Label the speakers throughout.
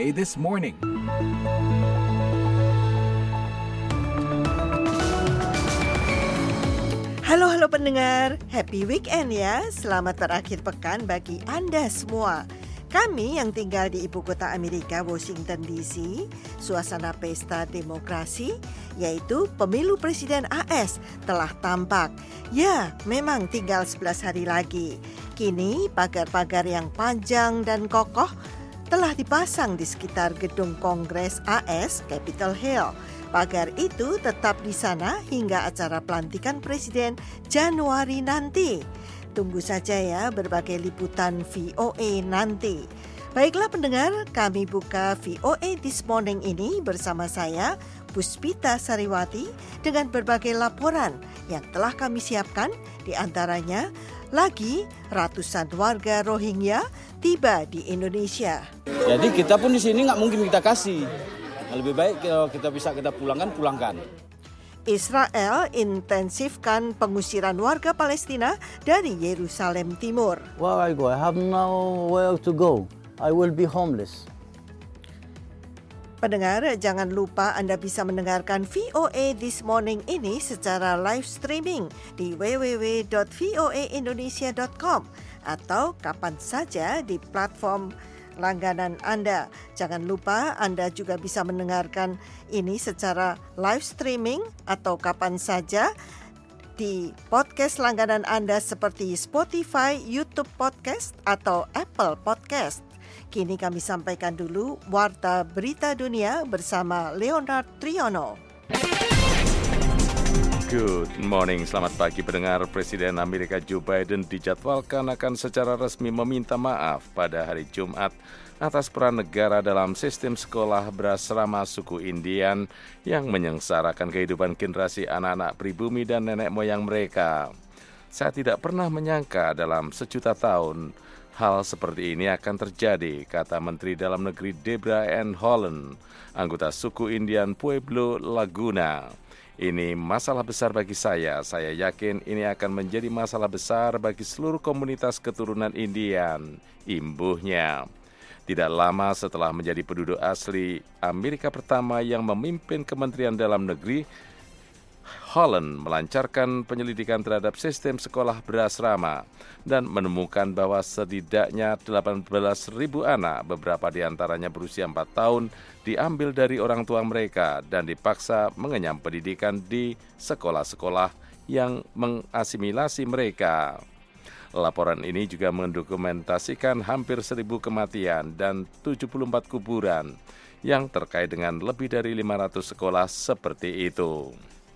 Speaker 1: VOA This Morning.
Speaker 2: Halo pendengar, happy weekend ya. Selamat berakhir pekan bagi Anda semua. Kami yang tinggal di ibu kota Amerika, Washington DC, suasana pesta demokrasi, yaitu pemilu presiden AS telah tampak. Ya, memang tinggal 11 hari lagi. Kini pagar-pagar yang panjang dan kokoh telah dipasang di sekitar gedung Kongres AS, Capitol Hill. Pagar itu tetap di sana hingga acara pelantikan presiden Januari nanti. Tunggu saja ya berbagai liputan VOA nanti. Baiklah pendengar, kami buka VOA This Morning ini bersama saya, Puspita Sariwati, dengan berbagai laporan yang telah kami siapkan, di antaranya lagi ratusan warga Rohingya tiba di Indonesia.
Speaker 3: Jadi kita pun di sini nggak mungkin kita kasih. Lebih baik kalau kita bisa kita pulangkan.
Speaker 2: Israel intensifkan pengusiran warga Palestina dari Yerusalem Timur.
Speaker 4: Where I go, I have nowhere to go. I will be homeless.
Speaker 2: Pendengar, jangan lupa Anda bisa mendengarkan VOA This Morning ini secara live streaming di www.voaindonesia.com atau kapan saja di platform langganan Anda. Jangan lupa Anda juga bisa mendengarkan ini secara live streaming atau kapan saja di podcast langganan Anda seperti Spotify, YouTube Podcast, atau Apple Podcast. Kini kami sampaikan dulu Warta Berita Dunia bersama Leonard Triono.
Speaker 5: Good morning, selamat pagi pendengar. Presiden Amerika Joe Biden dijadwalkan akan secara resmi meminta maaf pada hari Jumat atas peran negara dalam sistem sekolah berasrama suku Indian yang menyengsarakan kehidupan generasi anak-anak pribumi dan nenek moyang mereka. Saya tidak pernah menyangka dalam sejuta tahun hal seperti ini akan terjadi, kata Menteri Dalam Negeri Deborah Ann Holland, anggota suku Indian Pueblo Laguna. Ini masalah besar bagi saya yakin ini akan menjadi masalah besar bagi seluruh komunitas keturunan Indian, imbuhnya. Tidak lama setelah menjadi penduduk asli Amerika pertama yang memimpin Kementerian Dalam Negeri, Holland melancarkan penyelidikan terhadap sistem sekolah berasrama dan menemukan bahwa setidaknya 18.000 anak, beberapa di antaranya berusia 4 tahun, diambil dari orang tua mereka dan dipaksa mengenyam pendidikan di sekolah-sekolah yang mengasimilasi mereka. Laporan ini juga mendokumentasikan hampir 1.000 kematian dan 74 kuburan yang terkait dengan lebih dari 500 sekolah seperti itu.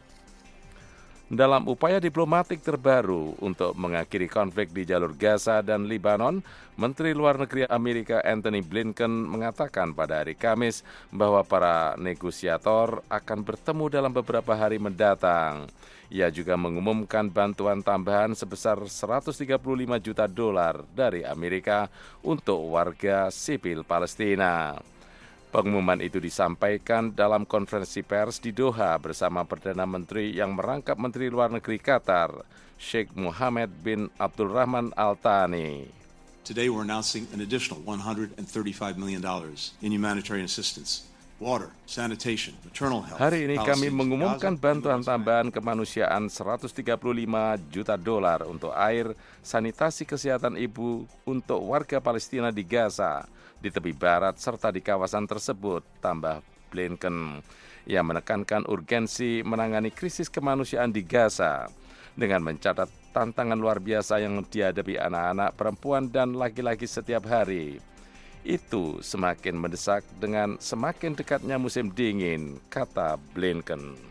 Speaker 5: Dalam upaya diplomatik terbaru untuk mengakhiri konflik di jalur Gaza dan Lebanon, Menteri Luar Negeri Amerika Antony Blinken mengatakan pada hari Kamis bahwa para negosiator akan bertemu dalam beberapa hari mendatang. Ia juga mengumumkan bantuan tambahan sebesar $135 juta dari Amerika untuk warga sipil Palestina. Pengumuman itu disampaikan dalam konferensi pers di Doha bersama Perdana Menteri yang merangkap Menteri Luar Negeri Qatar, Sheikh Mohammed bin Abdulrahman Al Thani.
Speaker 6: Today we're announcing an additional $135 million in humanitarian assistance, water, sanitation, maternal health.
Speaker 5: Hari ini kami mengumumkan bantuan tambahan kemanusiaan $135 juta untuk air, sanitasi kesehatan ibu untuk warga Palestina di Gaza, di tepi barat serta di kawasan tersebut, tambah Blinken. Ia menekankan urgensi menangani krisis kemanusiaan di Gaza dengan mencatat tantangan luar biasa yang dihadapi anak-anak, perempuan, dan laki-laki setiap hari. Itu semakin mendesak dengan semakin dekatnya musim dingin, kata Blinken.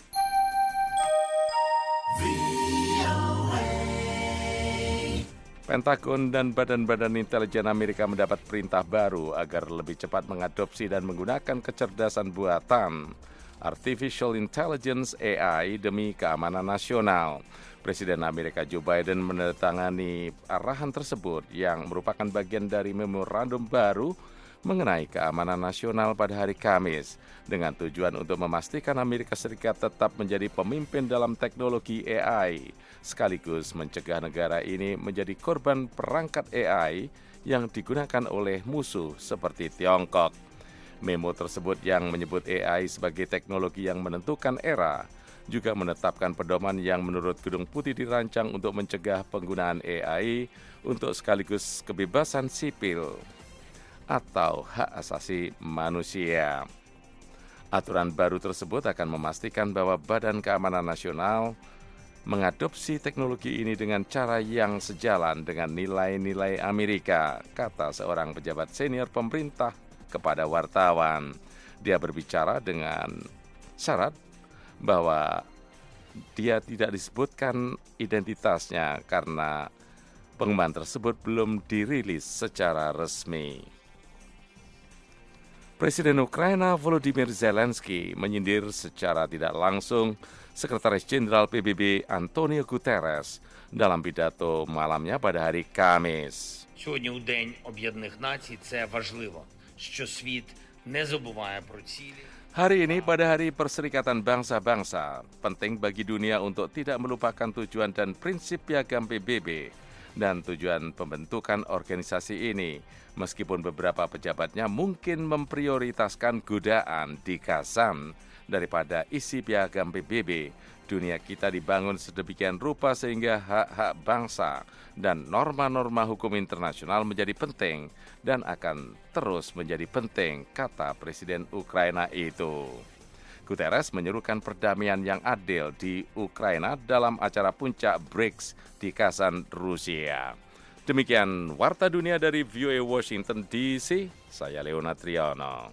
Speaker 5: Pentagon dan badan-badan intelijen Amerika mendapat perintah baru agar lebih cepat mengadopsi dan menggunakan kecerdasan buatan Artificial Intelligence AI demi keamanan nasional. Presiden Amerika Joe Biden menandatangani arahan tersebut yang merupakan bagian dari memorandum baru mengenai keamanan nasional pada hari Kamis dengan tujuan untuk memastikan Amerika Serikat tetap menjadi pemimpin dalam teknologi AI, sekaligus mencegah negara ini menjadi korban perangkat AI yang digunakan oleh musuh seperti Tiongkok. Memo tersebut yang menyebut AI sebagai teknologi yang menentukan era, juga menetapkan pedoman yang menurut Gedung Putih dirancang untuk mencegah penggunaan AI untuk sekaligus kebebasan sipil atau hak asasi manusia. Aturan baru tersebut akan memastikan bahwa Badan Keamanan Nasional mengadopsi teknologi ini dengan cara yang sejalan dengan nilai-nilai Amerika, kata seorang pejabat senior pemerintah kepada wartawan. Dia berbicara dengan syarat bahwa dia tidak disebutkan identitasnya karena pengumuman tersebut belum dirilis secara resmi. Presiden Ukraina Volodymyr Zelensky menyindir secara tidak langsung Sekretaris Jenderal PBB Antonio Guterres dalam pidato malamnya pada hari Kamis.
Speaker 1: Сьогодні у День Об'єднаних Націй це важливо, що світ не забуває про цілі.
Speaker 5: Hari ini pada Hari Perserikatan Bangsa-Bangsa, penting bagi dunia untuk tidak melupakan tujuan dan prinsip piagam PBB dan tujuan pembentukan organisasi ini, meskipun beberapa pejabatnya mungkin memprioritaskan godaan di Kazan daripada isi piagam PBB. Dunia kita dibangun sedemikian rupa sehingga hak-hak bangsa dan norma-norma hukum internasional menjadi penting dan akan terus menjadi penting, kata Presiden Ukraina itu. Guterres menyerukan perdamaian yang adil di Ukraina dalam acara puncak BRICS di Kazan, Rusia. Demikian Warta Dunia dari VOA Washington DC, saya Leona Triano.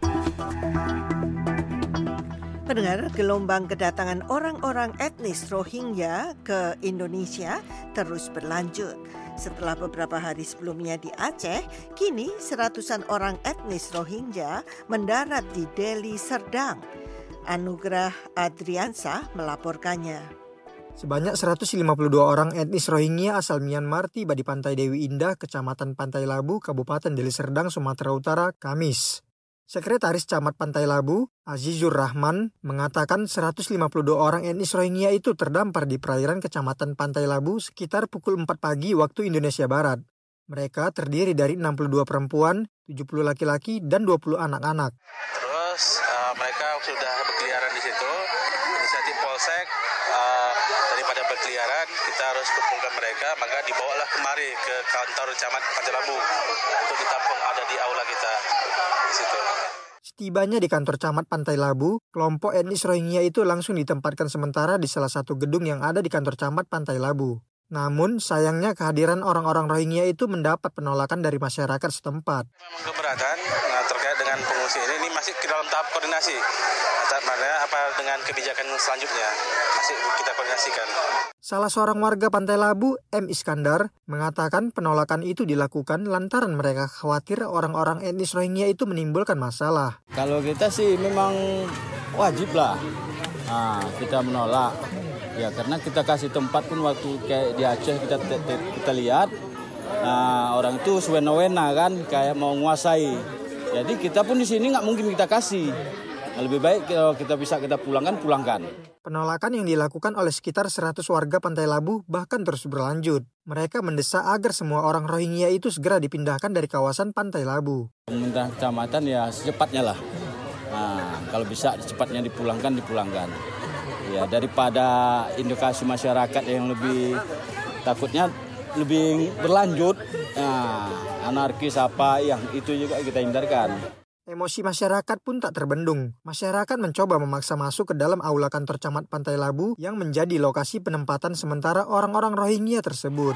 Speaker 2: Pendengar, gelombang kedatangan orang-orang etnis Rohingya ke Indonesia terus berlanjut. Setelah beberapa hari sebelumnya di Aceh, kini seratusan orang etnis Rohingya mendarat di Deli Serdang. Anugrah Adriansa melaporkannya.
Speaker 7: Sebanyak 152 orang etnis Rohingya asal Myanmar tiba di Pantai Dewi Indah, Kecamatan Pantai Labu, Kabupaten Deli Serdang, Sumatera Utara, Kamis. Sekretaris Camat Pantai Labu, Azizur Rahman, mengatakan 152 orang etnis Rohingya itu terdampar di perairan Kecamatan Pantai Labu sekitar pukul 4 pagi waktu Indonesia Barat. Mereka terdiri dari 62 perempuan, 70 laki-laki, dan 20 anak-anak.
Speaker 8: Terus mereka sudah berkeliaran di situ. Inisiatif Polsek, daripada berkeliaran, kita harus kumpulkan mereka, maka dibawalah kemari ke kantor Camat Pantai Labu untuk ditampung, ada di aula kita di situ.
Speaker 7: Setibanya di kantor Camat Pantai Labu, kelompok etnis Rohingya itu langsung ditempatkan sementara di salah satu gedung yang ada di kantor Camat Pantai Labu. Namun, sayangnya kehadiran orang-orang Rohingya itu mendapat penolakan dari masyarakat setempat.
Speaker 8: Memang keberatan terkait dengan pengungsi ini masih ke dalam tahap koordinasi. Apa dengan kebijakan selanjutnya masih kita koordinasikan.
Speaker 7: Salah seorang warga Pantai Labu, M. Iskandar, mengatakan penolakan itu dilakukan lantaran mereka khawatir orang-orang etnis Rohingya itu menimbulkan masalah.
Speaker 4: Kalau kita sih memang wajib lah, kita menolak. Ya karena kita kasih tempat pun waktu kayak di Aceh kita lihat orang itu sewena-wena kan kayak mau menguasai. Jadi kita pun di sini nggak mungkin kita kasih. Lebih baik kalau kita bisa kita pulangkan.
Speaker 7: Penolakan yang dilakukan oleh sekitar 100 warga Pantai Labu bahkan terus berlanjut. Mereka mendesak agar semua orang Rohingya itu segera dipindahkan dari kawasan Pantai Labu.
Speaker 4: Pemerintah kecamatan ya secepatnya lah. Kalau bisa secepatnya dipulangkan. Ya daripada edukasi masyarakat yang lebih takutnya lebih berlanjut, anarkis apa yang itu juga kita hindarkan.
Speaker 7: Emosi masyarakat pun tak terbendung. Masyarakat mencoba memaksa masuk ke dalam aula kantor Camat Pantai Labu yang menjadi lokasi penempatan sementara orang-orang Rohingya tersebut.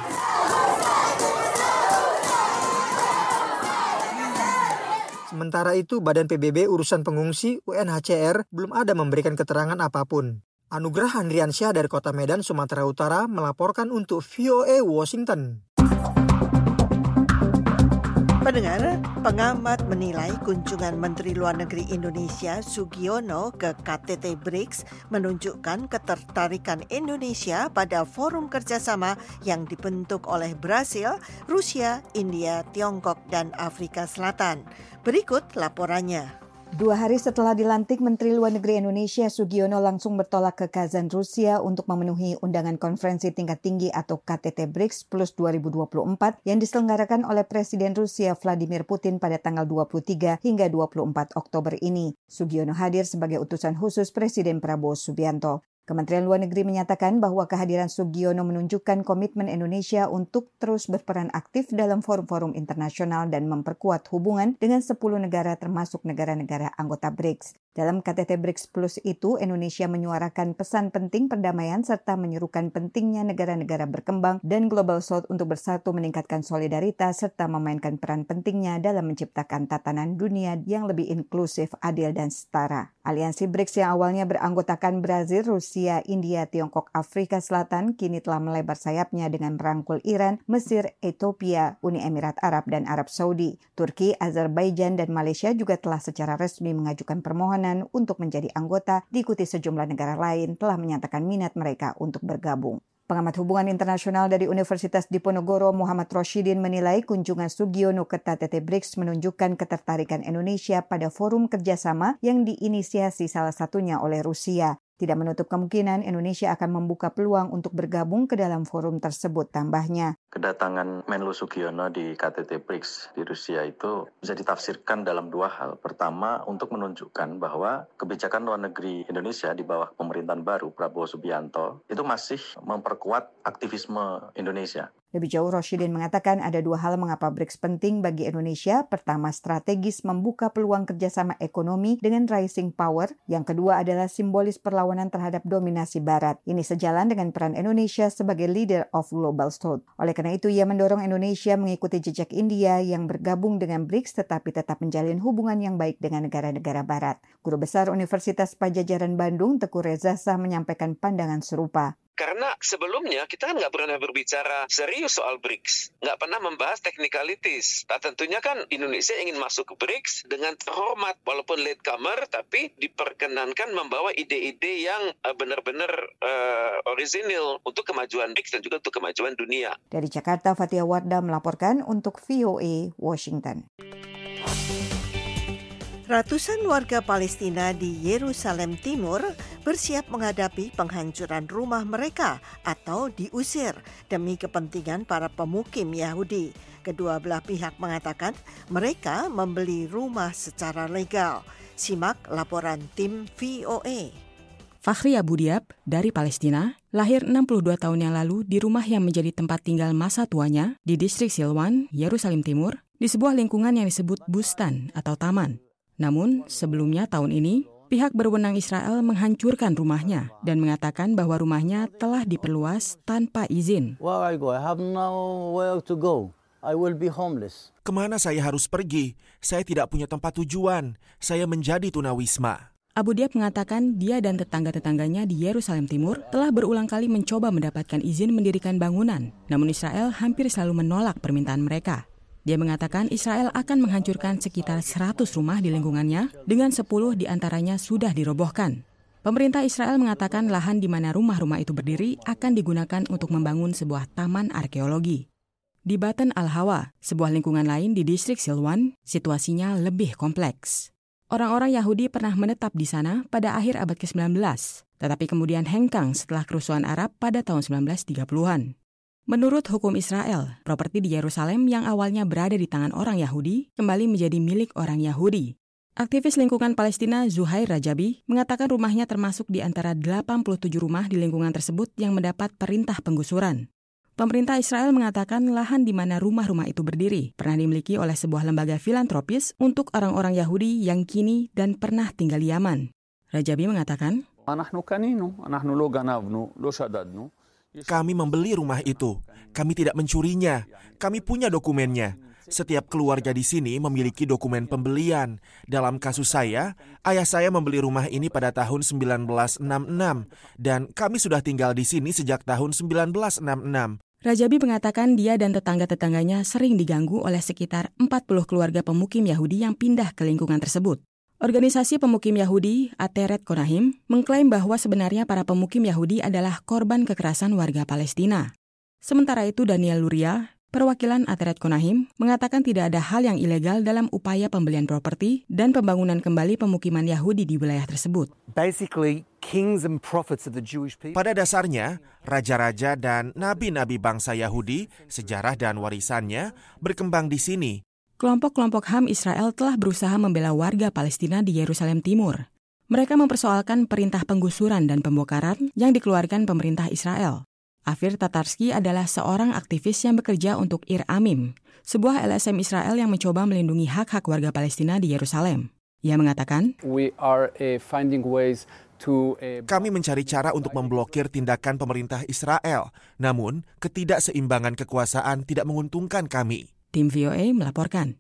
Speaker 7: Sementara itu, Badan PBB Urusan Pengungsi UNHCR belum ada memberikan keterangan apapun. Anugrah Andriansyah dari Kota Medan, Sumatera Utara melaporkan untuk VOA Washington.
Speaker 2: Pendengar, pengamat menilai kunjungan Menteri Luar Negeri Indonesia Sugiono ke KTT BRICS menunjukkan ketertarikan Indonesia pada forum kerjasama yang dibentuk oleh Brasil, Rusia, India, Tiongkok, dan Afrika Selatan. Berikut laporannya.
Speaker 9: 2 hari setelah dilantik, Menteri Luar Negeri Indonesia Sugiono langsung bertolak ke Kazan, Rusia untuk memenuhi undangan konferensi tingkat tinggi atau KTT BRICS Plus 2024 yang diselenggarakan oleh Presiden Rusia Vladimir Putin pada tanggal 23 hingga 24 Oktober ini. Sugiono hadir sebagai utusan khusus Presiden Prabowo Subianto. Kementerian Luar Negeri menyatakan bahwa kehadiran Sugiono menunjukkan komitmen Indonesia untuk terus berperan aktif dalam forum-forum internasional dan memperkuat hubungan dengan 10 negara termasuk negara-negara anggota BRICS. Dalam KTT BRICS Plus itu, Indonesia menyuarakan pesan penting perdamaian serta menyerukan pentingnya negara-negara berkembang dan Global South untuk bersatu meningkatkan solidaritas serta memainkan peran pentingnya dalam menciptakan tatanan dunia yang lebih inklusif, adil, dan setara. Aliansi BRICS yang awalnya beranggotakan Brazil, Rusia, India, Tiongkok, Afrika Selatan kini telah melebar sayapnya dengan merangkul Iran, Mesir, Ethiopia, Uni Emirat Arab, dan Arab Saudi. Turki, Azerbaijan, dan Malaysia juga telah secara resmi mengajukan permohonan untuk menjadi anggota, diikuti sejumlah negara lain telah menyatakan minat mereka untuk bergabung. Pengamat hubungan internasional dari Universitas Diponegoro Muhammad Roshidin menilai kunjungan Sugiono ke KTT BRICS menunjukkan ketertarikan Indonesia pada forum kerjasama yang diinisiasi salah satunya oleh Rusia. Tidak menutup kemungkinan Indonesia akan membuka peluang untuk bergabung ke dalam forum tersebut, tambahnya.
Speaker 10: Kedatangan Menlu Sugiono di KTT BRICS di Rusia itu bisa ditafsirkan dalam 2 hal. Pertama, untuk menunjukkan bahwa kebijakan luar negeri Indonesia di bawah pemerintahan baru Prabowo Subianto itu masih memperkuat aktivisme Indonesia.
Speaker 9: Lebih jauh, Roshidin mengatakan ada 2 hal mengapa BRICS penting bagi Indonesia. Pertama, strategis membuka peluang kerjasama ekonomi dengan rising power. Yang kedua adalah simbolis perlawanan terhadap dominasi Barat. Ini sejalan dengan peran Indonesia sebagai leader of Global South. Oleh karena itu, ia mendorong Indonesia mengikuti jejak India yang bergabung dengan BRICS tetapi tetap menjalin hubungan yang baik dengan negara-negara Barat. Guru Besar Universitas Padjadjaran Bandung, Teguh Reza Shah menyampaikan pandangan serupa.
Speaker 11: Karena sebelumnya kita kan nggak pernah berbicara serius soal BRICS, nggak pernah membahas technicalities. Nah, tentunya kan Indonesia ingin masuk ke BRICS dengan terhormat, walaupun latecomer, tapi diperkenankan membawa ide-ide yang benar-benar orisinil untuk kemajuan BRICS dan juga untuk kemajuan dunia.
Speaker 9: Dari Jakarta, Fatia Wardah melaporkan untuk VOA Washington.
Speaker 2: Ratusan warga Palestina di Yerusalem Timur bersiap menghadapi penghancuran rumah mereka atau diusir demi kepentingan para pemukim Yahudi. Kedua belah pihak mengatakan mereka membeli rumah secara legal. Simak laporan tim VOA.
Speaker 12: Fakhri Abu Diab dari Palestina lahir 62 tahun yang lalu di rumah yang menjadi tempat tinggal masa tuanya di distrik Silwan, Yerusalem Timur, di sebuah lingkungan yang disebut bustan atau taman. Namun, sebelumnya tahun ini, pihak berwenang Israel menghancurkan rumahnya dan mengatakan bahwa rumahnya telah diperluas tanpa izin.
Speaker 13: Kemana saya harus pergi? Saya tidak punya tempat tujuan. Saya menjadi tunawisma.
Speaker 12: Abu Diab mengatakan dia dan tetangga-tetangganya di Yerusalem Timur telah berulang kali mencoba mendapatkan izin mendirikan bangunan. Namun Israel hampir selalu menolak permintaan mereka. Dia mengatakan Israel akan menghancurkan sekitar 100 rumah di lingkungannya, dengan 10 diantaranya sudah dirobohkan. Pemerintah Israel mengatakan lahan di mana rumah-rumah itu berdiri akan digunakan untuk membangun sebuah taman arkeologi. Di Batan Al-Hawa, sebuah lingkungan lain di distrik Silwan, situasinya lebih kompleks. Orang-orang Yahudi pernah menetap di sana pada akhir abad ke-19, tetapi kemudian hengkang setelah kerusuhan Arab pada tahun 1930-an. Menurut hukum Israel, properti di Yerusalem yang awalnya berada di tangan orang Yahudi kembali menjadi milik orang Yahudi. Aktivis lingkungan Palestina Zuhair Rajabi mengatakan rumahnya termasuk di antara 87 rumah di lingkungan tersebut yang mendapat perintah penggusuran. Pemerintah Israel mengatakan lahan di mana rumah-rumah itu berdiri pernah dimiliki oleh sebuah lembaga filantropis untuk orang-orang Yahudi yang kini dan pernah tinggal di Yaman. Rajabi mengatakan,
Speaker 13: kami membeli rumah itu. Kami tidak mencurinya. Kami punya dokumennya. Setiap keluarga di sini memiliki dokumen pembelian. Dalam kasus saya, ayah saya membeli rumah ini pada tahun 1966 dan kami sudah tinggal di sini sejak tahun 1966.
Speaker 12: Rajabi mengatakan dia dan tetangga-tetangganya sering diganggu oleh sekitar 40 keluarga pemukim Yahudi yang pindah ke lingkungan tersebut. Organisasi pemukim Yahudi, Ateret Konahim, mengklaim bahwa sebenarnya para pemukim Yahudi adalah korban kekerasan warga Palestina. Sementara itu Daniel Luria, Perwakilan Ateret Konahim mengatakan tidak ada hal yang ilegal dalam upaya pembelian properti dan pembangunan kembali pemukiman Yahudi di wilayah tersebut.
Speaker 13: Pada dasarnya, raja-raja dan nabi-nabi bangsa Yahudi, sejarah dan warisannya berkembang di sini.
Speaker 12: Kelompok-kelompok HAM Israel telah berusaha membela warga Palestina di Yerusalem Timur. Mereka mempersoalkan perintah penggusuran dan pembongkaran yang dikeluarkan pemerintah Israel. Afir Tatarski adalah seorang aktivis yang bekerja untuk Ir Amim, sebuah LSM Israel yang mencoba melindungi hak-hak warga Palestina di Yerusalem. Ia mengatakan,
Speaker 13: kami mencari cara untuk memblokir tindakan pemerintah Israel, namun ketidakseimbangan kekuasaan tidak menguntungkan kami.
Speaker 12: Tim VOA melaporkan.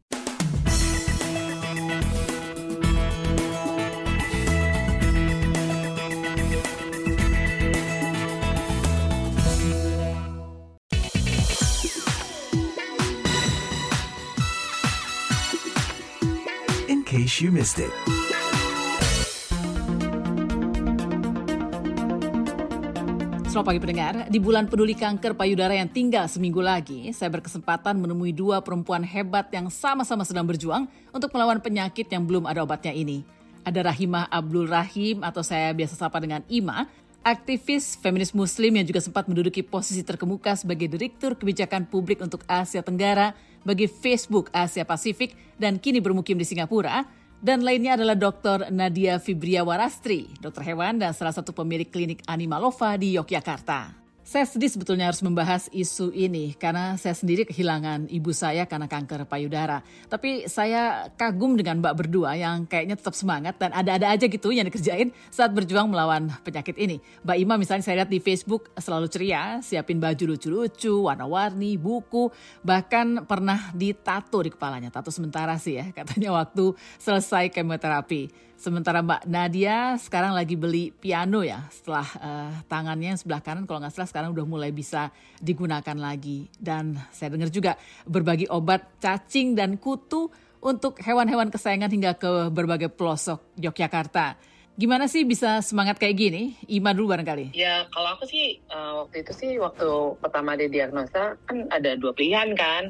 Speaker 14: In case you missed it.
Speaker 15: Selamat pagi pendengar, di bulan peduli kanker payudara yang tinggal seminggu lagi, saya berkesempatan menemui dua perempuan hebat yang sama-sama sedang berjuang untuk melawan penyakit yang belum ada obatnya ini. Ada Rahimah Abdul Rahim atau saya biasa sapa dengan Ima, aktivis feminis muslim yang juga sempat menduduki posisi terkemuka sebagai Direktur Kebijakan Publik untuk Asia Tenggara bagi Facebook Asia Pasifik dan kini bermukim di Singapura. Dan lainnya adalah Dr. Nadia Fibriawarastri, dokter hewan dan salah satu pemilik klinik Animalova di Yogyakarta. Saya sedih sebetulnya harus membahas isu ini karena saya sendiri kehilangan ibu saya karena kanker payudara. Tapi saya kagum dengan Mbak berdua yang kayaknya tetap semangat dan ada-ada aja gitu yang dikerjain saat berjuang melawan penyakit ini. Mbak Ima misalnya saya lihat di Facebook selalu ceria, siapin baju lucu-lucu, warna-warni, buku, bahkan pernah ditato di kepalanya. Tato sementara sih ya, katanya waktu selesai kemoterapi. Sementara Mbak Nadia sekarang lagi beli piano ya, setelah tangannya yang sebelah kanan kalau nggak salah sekarang udah mulai bisa digunakan lagi. Dan saya dengar juga berbagi obat cacing dan kutu untuk hewan-hewan kesayangan hingga ke berbagai pelosok Yogyakarta. Gimana sih bisa semangat kayak gini? Ima dulu barangkali.
Speaker 16: Ya kalau aku sih waktu pertama didiagnosa kan ada dua pilihan kan,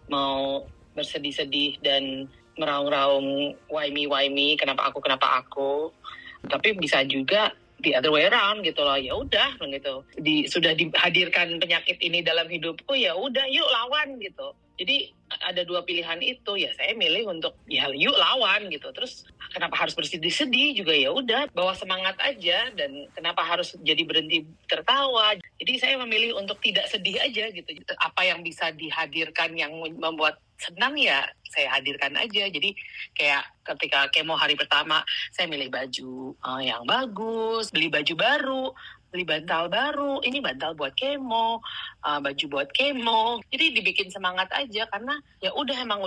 Speaker 16: mau bersedih-sedih dan meraung-raung why me, kenapa aku, tapi bisa juga the other way around gitu loh, ya udah gitu, sudah dihadirkan penyakit ini dalam hidupku, ya udah yuk lawan gitu. Jadi ada dua pilihan itu, ya saya milih untuk ya yuk lawan gitu. Terus kenapa harus bersedih-sedih juga, ya udah bawa semangat aja, dan kenapa harus jadi berhenti tertawa. Jadi saya memilih untuk tidak sedih aja gitu. Apa yang bisa dihadirkan yang membuat senang ya saya hadirkan aja. Jadi kayak ketika kemo hari pertama saya milih baju yang bagus, beli baju baru, beli bantal baru, ini bantal buat kemo, baju buat kemo. Jadi dibikin semangat aja karena ya udah emang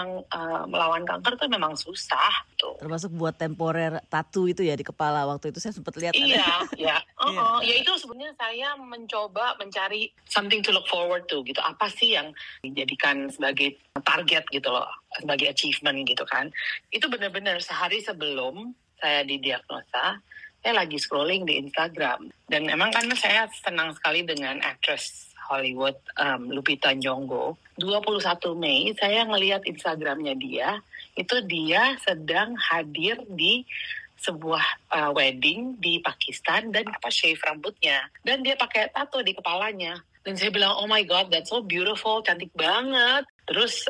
Speaker 16: melawan kanker tuh memang susah tuh.
Speaker 15: Termasuk buat temporer tattoo itu ya di kepala, waktu itu saya sempat lihat.
Speaker 16: Iya, ya. Ya itu sebenarnya saya mencoba mencari something to look forward to gitu. Apa sih yang dijadikan sebagai target gitu loh, sebagai achievement gitu kan. Itu benar-benar sehari sebelum saya didiagnosa, saya lagi scrolling di Instagram. Dan emang kan saya senang sekali dengan actress Hollywood Lupita Nyong'o. 21 Mei saya ngelihat Instagramnya dia, itu dia sedang hadir di sebuah wedding di Pakistan dan shave rambutnya. Dan dia pakai tato di kepalanya. Dan saya bilang, oh my God, that's so beautiful, cantik banget. Terus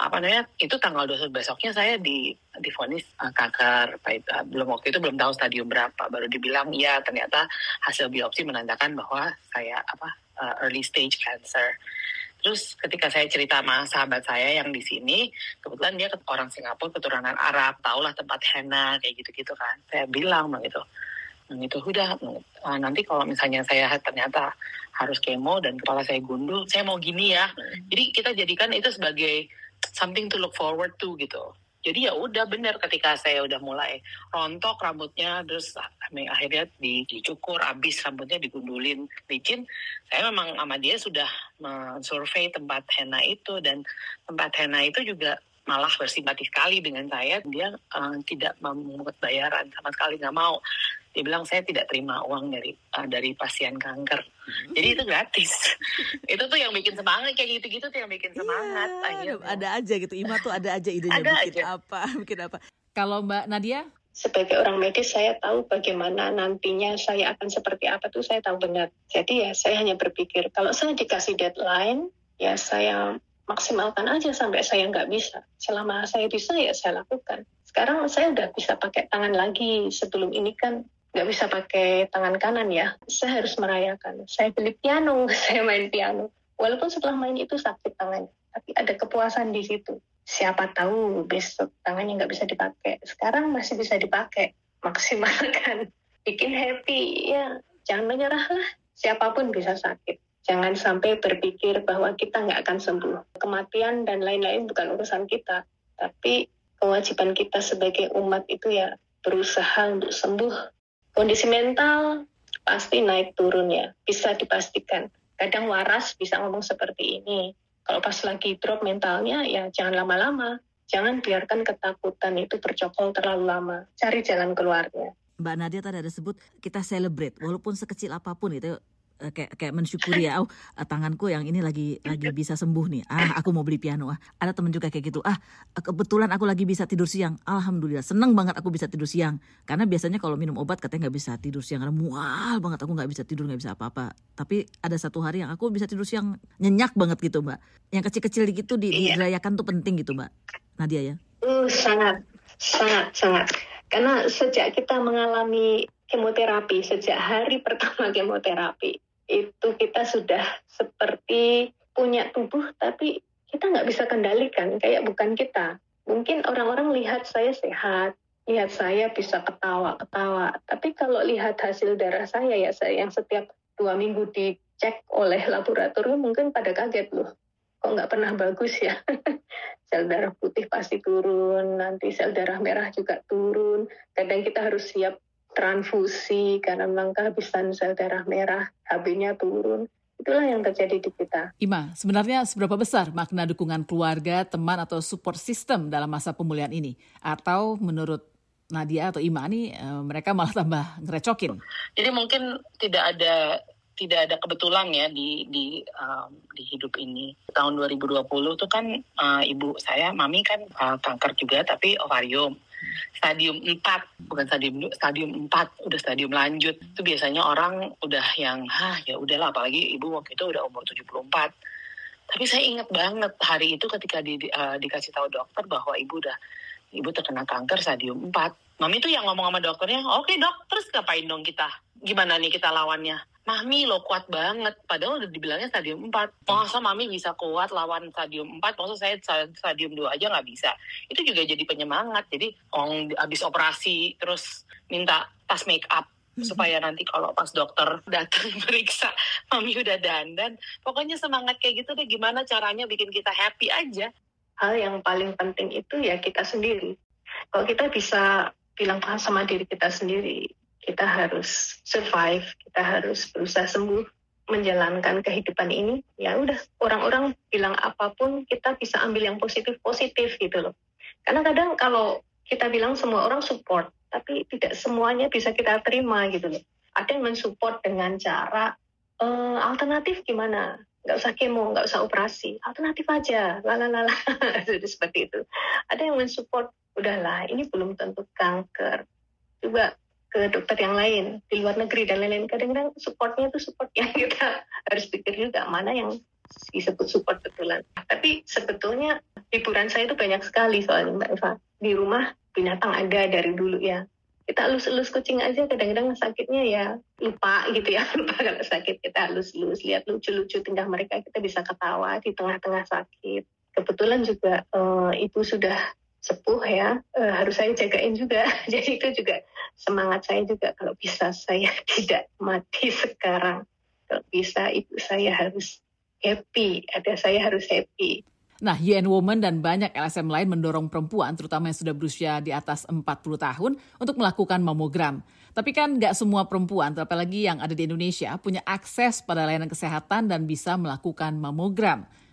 Speaker 16: itu tanggal 21 besoknya saya divonis kanker. Waktu itu belum tahu stadium berapa. Baru dibilang ya ternyata hasil biopsi menandakan bahwa saya early stage cancer. Terus ketika saya cerita sama sahabat saya yang di sini, kebetulan dia orang Singapura keturunan Arab, tahulah tempat henna kayak gitu-gitu kan. Saya bilang begitu. Itu udah nanti kalau misalnya saya ternyata harus kemo dan kepala saya gundul, saya mau gini ya. Jadi kita jadikan itu sebagai something to look forward to gitu. Jadi ya udah benar ketika saya udah mulai rontok rambutnya, terus akhirnya dicukur, habis rambutnya digundulin licin, saya memang sama dia sudah men-survey tempat henna itu, dan tempat henna itu juga malah bersimpati sekali dengan saya. Dia tidak memungut bayaran sama sekali, nggak mau. Dia bilang saya tidak terima uang dari pasien kanker. Jadi itu gratis. Itu tuh yang bikin semangat, kayak gitu-gitu tuh yang bikin semangat.
Speaker 15: Ada aja gitu, Ima tuh ada aja idenya bikin apa. Kalau Mbak Nadia?
Speaker 17: Sebagai orang medis saya tahu bagaimana nantinya saya akan seperti apa tuh saya tahu benar. Jadi ya saya hanya berpikir kalau saya dikasih deadline ya saya maksimalkan aja sampai saya nggak bisa. Selama saya bisa ya saya lakukan. Sekarang saya udah bisa pakai tangan lagi. Sebelum ini kan nggak bisa pakai tangan kanan ya. Saya harus merayakan. Saya beli piano, saya main piano. Walaupun setelah main itu sakit tangannya, tapi ada kepuasan di situ. Siapa tahu besok tangannya nggak bisa dipakai. Sekarang masih bisa dipakai. Maksimalkan. Bikin happy. Ya, jangan menyerah lah. Siapapun bisa sakit. Jangan sampai berpikir bahwa kita nggak akan sembuh. Kematian dan lain-lain bukan urusan kita. Tapi kewajiban kita sebagai umat itu ya berusaha untuk sembuh. Kondisi mental pasti naik turun ya. Bisa dipastikan. Kadang waras bisa ngomong seperti ini. Kalau pas lagi drop mentalnya, ya jangan lama-lama. Jangan biarkan ketakutan itu bercokol terlalu lama. Cari jalan keluarnya.
Speaker 15: Mbak Nadia tadi ada sebut kita celebrate, walaupun sekecil apapun itu kayak mensyukuri ya. Tanganku yang ini lagi bisa sembuh nih. Aku mau beli piano. Ada teman juga kayak gitu. Kebetulan aku lagi bisa tidur siang. Alhamdulillah, seneng banget aku bisa tidur siang. Karena biasanya kalau minum obat katanya nggak bisa tidur siang karena mual banget, aku nggak bisa tidur, nggak bisa apa-apa. Tapi ada satu hari yang aku bisa tidur siang nyenyak banget gitu, Mbak. Yang kecil-kecil gitu dirayakan tuh penting gitu, Mbak Nadia ya.
Speaker 17: Sangat. Karena sejak kita mengalami kemoterapi, sejak hari pertama kemoterapi, itu kita sudah seperti punya tubuh, tapi kita nggak bisa kendalikan, kayak bukan kita. Mungkin orang-orang lihat saya sehat, lihat saya bisa ketawa-ketawa, tapi kalau lihat hasil darah saya ya, saya yang setiap 2 minggu dicek oleh laboratorium, mungkin pada kaget loh, kok nggak pernah bagus ya. Sel darah putih pasti turun, nanti sel darah merah juga turun, kadang kita harus siap transfusi karena memang kehabisan sel darah merah, HB-nya turun. Itulah yang terjadi di kita.
Speaker 15: Ima, sebenarnya seberapa besar makna dukungan keluarga, teman atau support system dalam masa pemulihan ini? Atau menurut Nadia atau Ima nih mereka malah tambah ngerecokin?
Speaker 16: Jadi mungkin tidak ada kebetulan ya di hidup ini. Tahun 2020 tuh kan ibu saya, mami kan kanker juga tapi ovarium. Stadium 4, bukan stadium 4, udah stadium lanjut. Itu biasanya orang udah yang, ya udahlah, apalagi ibu waktu itu udah umur 74. Tapi saya ingat banget hari itu ketika dikasih tahu dokter bahwa ibu terkena kanker stadium 4. Mami tuh yang ngomong sama dokternya, oke dok, terus ngapain dong kita? Gimana nih kita lawannya? Mami lo kuat banget, padahal udah dibilangnya stadium 4. Masa Mami bisa kuat lawan stadium 4, masa saya stadium 2 aja nggak bisa. Itu juga jadi penyemangat. Jadi habis operasi terus minta tas make up supaya nanti kalau pas dokter datang periksa Mami udah dandan. Pokoknya semangat kayak gitu deh, gimana caranya bikin kita happy aja.
Speaker 17: Hal yang paling penting itu ya kita sendiri. Kalau kita bisa bilang sama diri kita sendiri, kita harus survive, kita harus berusaha sembuh, menjalankan kehidupan ini. Ya udah, orang-orang bilang apapun kita bisa ambil yang positif gitu loh. Karena kadang kalau kita bilang semua orang support, tapi tidak semuanya bisa kita terima gitu loh. Ada yang mensupport dengan cara alternatif gimana? Nggak usah kemo, nggak usah operasi, alternatif aja, lalalala, seperti itu. Ada yang mensupport, udahlah ini belum tentu kanker, coba ke dokter yang lain di luar negeri dan lain-lain. Kadang-kadang supportnya itu support yang kita harus pikir juga mana yang disebut support betulan. Tapi sebetulnya hiburan saya itu banyak sekali soalnya Mbak Eva. Di rumah binatang ada dari dulu ya. Kita elus-elus kucing aja kadang-kadang sakitnya ya lupa gitu ya. Lupa kalau sakit kita elus-elus, lihat lucu-lucu tingkah mereka, kita bisa ketawa di tengah-tengah sakit. Kebetulan juga ibu sudah sepuh ya, harus saya jagain juga. Jadi itu juga semangat saya juga, kalau bisa saya tidak mati sekarang. Kalau bisa ibu saya harus happy, saya harus happy.
Speaker 15: Nah, UN Women dan banyak LSM lain mendorong perempuan, terutama yang sudah berusia di atas 40 tahun, untuk melakukan mamogram. Tapi kan nggak semua perempuan, apalagi yang ada di Indonesia, punya akses pada layanan kesehatan dan bisa melakukan mamogram.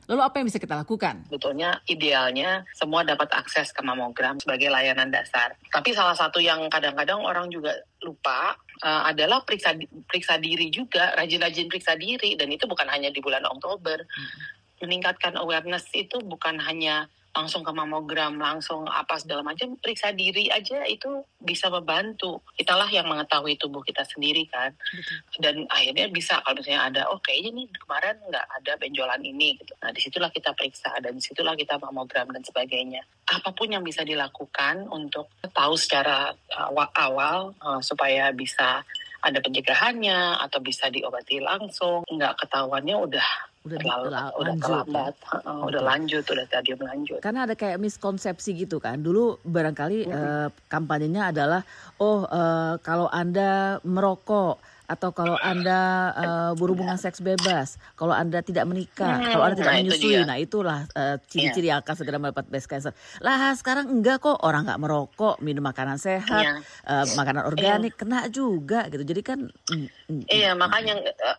Speaker 15: Lalu apa yang bisa kita lakukan?
Speaker 16: Sebetulnya idealnya semua dapat akses ke mamogram sebagai layanan dasar. Tapi salah satu yang kadang-kadang orang juga lupa adalah periksa diri juga, rajin-rajin periksa diri, dan itu bukan hanya di bulan Oktober. Meningkatkan awareness itu bukan hanya langsung ke mamogram, langsung apa segala macam, periksa diri aja itu bisa membantu. Kitalah yang mengetahui tubuh kita sendiri kan. Dan akhirnya bisa, kalau misalnya ada, kayaknya nih kemarin nggak ada benjolan ini gitu. Nah disitulah kita periksa, dan disitulah kita mamogram dan sebagainya. Apapun yang bisa dilakukan untuk tahu secara awal supaya bisa ada pencegahannya atau bisa diobati langsung, nggak ketahuannya udah terlambat, udah lanjut, udah stadium lanjut.
Speaker 18: Karena ada kayak miskonsepsi gitu kan. Dulu barangkali kampanyenya adalah kalau Anda merokok atau kalau Anda berhubungan seks bebas, kalau Anda tidak menikah, kalau Anda tidak menyusui, nah itulah ciri-ciri yang akan segera mendapat breast cancer. Lah sekarang enggak kok, orang nggak merokok, minum makanan sehat, makanan organik, kena juga gitu. Jadi kan
Speaker 16: makanya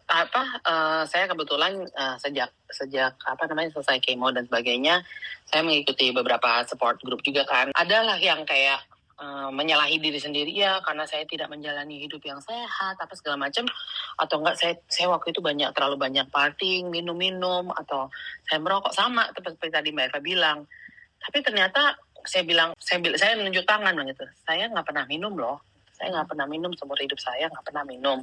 Speaker 16: saya kebetulan sejak selesai kemo dan sebagainya, saya mengikuti beberapa support group juga kan. Adalah yang kayak menyalahi diri sendiri ya karena saya tidak menjalani hidup yang sehat apa segala macam, atau enggak saya waktu itu terlalu banyak partying, minum atau saya merokok, sama seperti tadi Mbak Eva bilang. Tapi ternyata saya menunjuk tangan gitu, saya nggak pernah minum loh, saya nggak pernah minum seumur hidup saya, nggak pernah minum.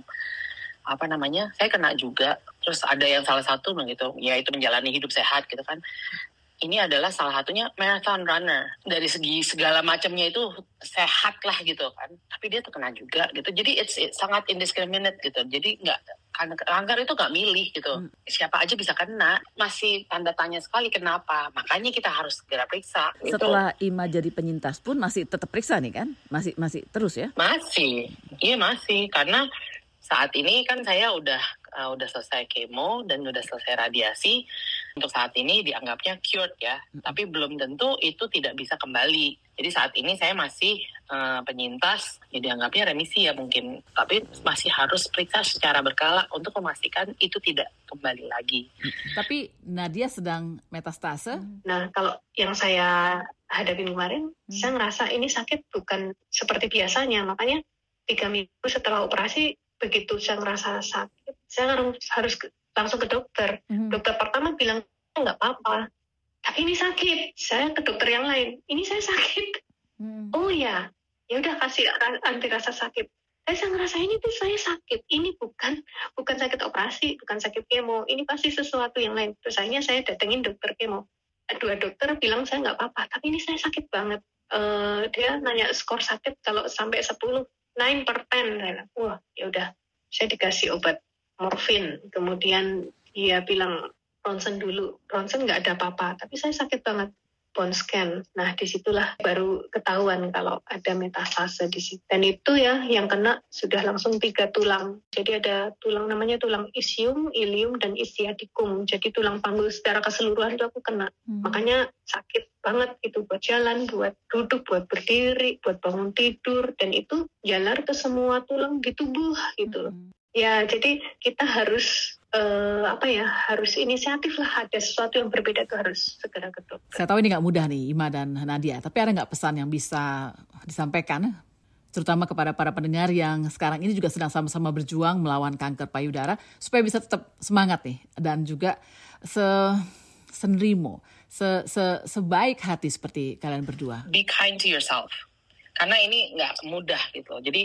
Speaker 16: Saya kena juga. Terus ada yang salah satu gitu, yaitu menjalani hidup sehat gitu kan. Ini adalah salah satunya marathon runner. Dari segi segala macamnya itu sehat lah gitu kan. Tapi dia terkena juga gitu. Jadi it's sangat indiscriminate gitu. Jadi kanker itu nggak milih gitu. Siapa aja bisa kena. Masih tanda tanya sekali kenapa. Makanya kita harus segera periksa.
Speaker 18: Setelah Ima jadi penyintas pun masih tetap periksa nih kan? Masih terus ya?
Speaker 16: Masih. Iya masih. Karena saat ini kan saya udah selesai kemo dan udah selesai radiasi. Untuk saat ini dianggapnya cured ya, tapi belum tentu itu tidak bisa kembali. Jadi saat ini saya masih penyintas, ya dianggapnya remisi ya mungkin, tapi masih harus periksa secara berkala untuk memastikan itu tidak kembali lagi.
Speaker 15: Tapi Nadia sedang metastase.
Speaker 17: Nah kalau yang saya hadapi kemarin, saya ngerasa ini sakit bukan seperti biasanya, makanya 3 minggu setelah operasi, begitu saya ngerasa sakit, saya harus langsung ke dokter. Dokter pertama bilang nggak apa-apa, tapi ini sakit. Saya ke dokter yang lain, ini saya sakit. Oh ya udah kasih anti rasa sakit. Saya ngerasa ini tuh saya sakit. Ini bukan sakit operasi, bukan sakit kemo. Ini pasti sesuatu yang lain. Terus akhirnya saya datengin dokter kemo. 2 dokter bilang saya nggak apa-apa, tapi ini saya sakit banget. Dia nanya skor sakit kalau sampai 10, 9/10. Wah ya udah, saya dikasih obat morfin, kemudian dia bilang ronsen dulu, ronsen nggak ada apa-apa, tapi saya sakit banget, bone scan. Nah disitulah baru ketahuan kalau ada metastase di situ. Dan itu ya yang kena sudah langsung 3 tulang. Jadi ada tulang namanya tulang isium, ilium, dan ischiaticum. Jadi tulang panggul secara keseluruhan itu aku kena. Makanya sakit banget itu buat jalan, buat duduk, buat berdiri, buat bangun tidur, dan itu jalar ke semua tulang di tubuh gitu. Ya, jadi kita harus harus inisiatif lah, ada sesuatu yang berbeda tuh harus segera ke dokter.
Speaker 15: Saya tahu ini nggak mudah nih Ima dan Nadia, tapi ada nggak pesan yang bisa disampaikan, terutama kepada para pendengar yang sekarang ini juga sedang sama-sama berjuang melawan kanker payudara, supaya bisa tetap semangat nih dan juga senerimo, sebaik hati seperti kalian berdua.
Speaker 16: Be kind to yourself. Karena ini nggak mudah gitu. Jadi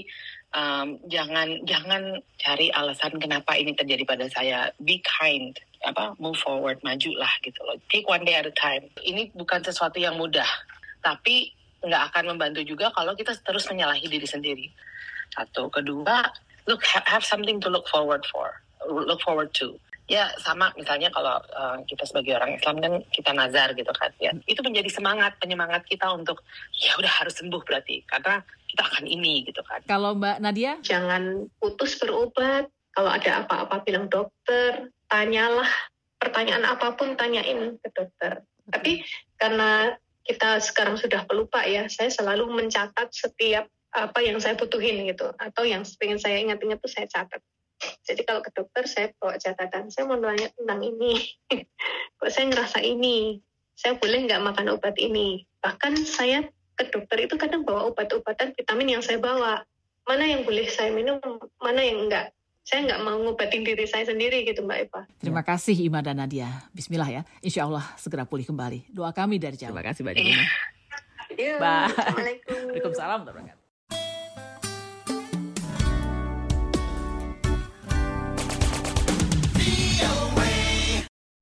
Speaker 16: jangan cari alasan kenapa ini terjadi pada saya. Be kind, move forward, majulah gitu loh. Take one day at a time. Ini bukan sesuatu yang mudah, tapi nggak akan membantu juga kalau kita terus menyalahi diri sendiri. Satu, kedua, have something to look forward to. Ya sama misalnya kalau kita sebagai orang Islam kan kita nazar gitu kan ya. Itu menjadi penyemangat kita untuk ya udah harus sembuh berarti karena kita akan ini gitu kan.
Speaker 15: Kalau Mbak Nadia?
Speaker 17: Jangan putus berobat. Kalau ada apa-apa bilang dokter, tanyalah pertanyaan apapun, tanyain ke dokter. Tapi karena kita sekarang sudah pelupa ya, saya selalu mencatat setiap apa yang saya butuhin gitu, atau yang pengen saya ingat-ingat tuh saya catat. Jadi kalau ke dokter saya bawa catatan, saya mau nanya tentang ini. kok saya ngerasa ini, saya boleh nggak makan obat ini. Bahkan saya ke dokter itu kadang bawa obat-obatan vitamin yang saya bawa. Mana yang boleh saya minum, mana yang enggak. Saya nggak mau ngobatin diri saya sendiri gitu Mbak Eva.
Speaker 15: Terima kasih Ima dan Nadia. Bismillah ya, insya Allah segera pulih kembali. Doa kami dari Jawa.
Speaker 18: Terima kasih Mbak Dina.
Speaker 17: Bye.
Speaker 15: Waalaikumsalam warahmatullahi wabarakatuh.